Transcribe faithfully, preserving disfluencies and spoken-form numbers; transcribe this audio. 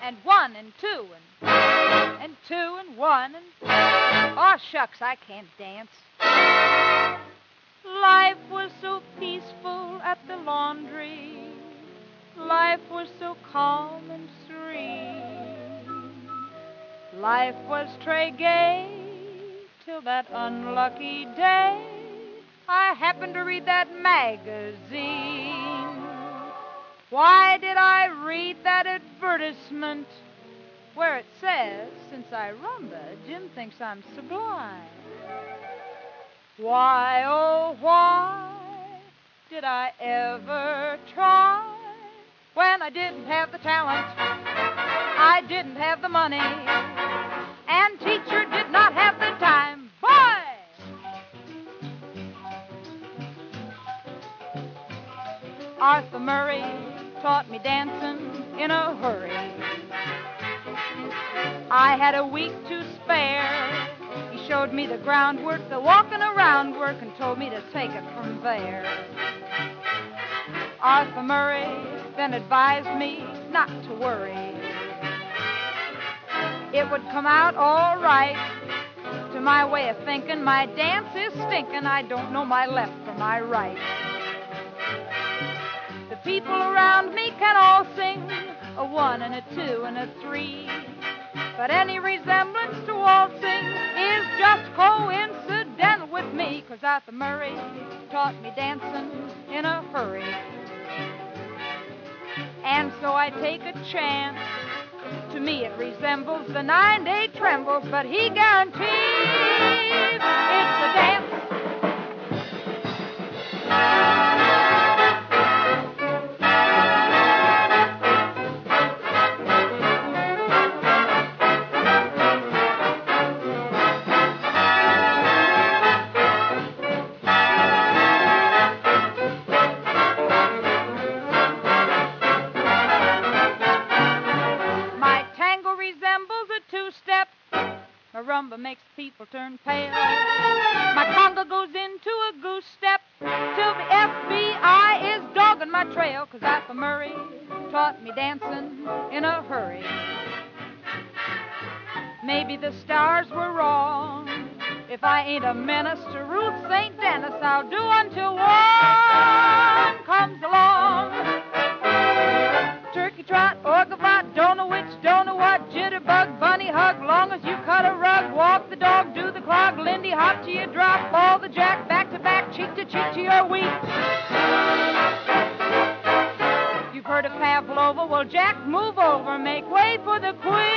and one and two and and two and one and oh shucks, I can't dance. Life was so peaceful at the laundry. Life was so calm and serene. Life was très gay till that unlucky day I happened to read that magazine. Why did I read that advertisement where it says, since I rumba, Jim thinks I'm sublime? Why, oh, why did I ever try when I didn't have the talent, I didn't have the money, and teacher did not have the time? Boy! Arthur Murray taught me dancing in a hurry. I had a week to spare. He showed me the groundwork, the walking around work, and told me to take it from there. Arthur Murray then advised me not to worry. It would come out all right. To my way of thinking, my dance is stinking. I don't know my left from my right. The people around me can all sing a one and a two and a three. But any resemblance to waltzing is just coincidental with me, 'cause Arthur Murray taught me dancing in a hurry. And so I take a chance. To me it resembles the nine-day trembles, but he guarantees it's a dance. Rumba makes people turn pale. My conga goes into a goose step till the F B I is dogging my trail, 'cause Arthur Murray taught me dancing in a hurry. Maybe the stars were wrong. If I ain't a menace to Ruth Saint Denis, I'll do until one comes along. Turkey trot, orgavot, don't know which, don't know what, jitterbug, bunny hug, long as you cut a rug, walk the dog, do the clog, Lindy hop to your drop, ball the jack, back to back, cheek to cheek to your wheat. You've heard of Pavlova, well, Jack, move over, make way for the queen.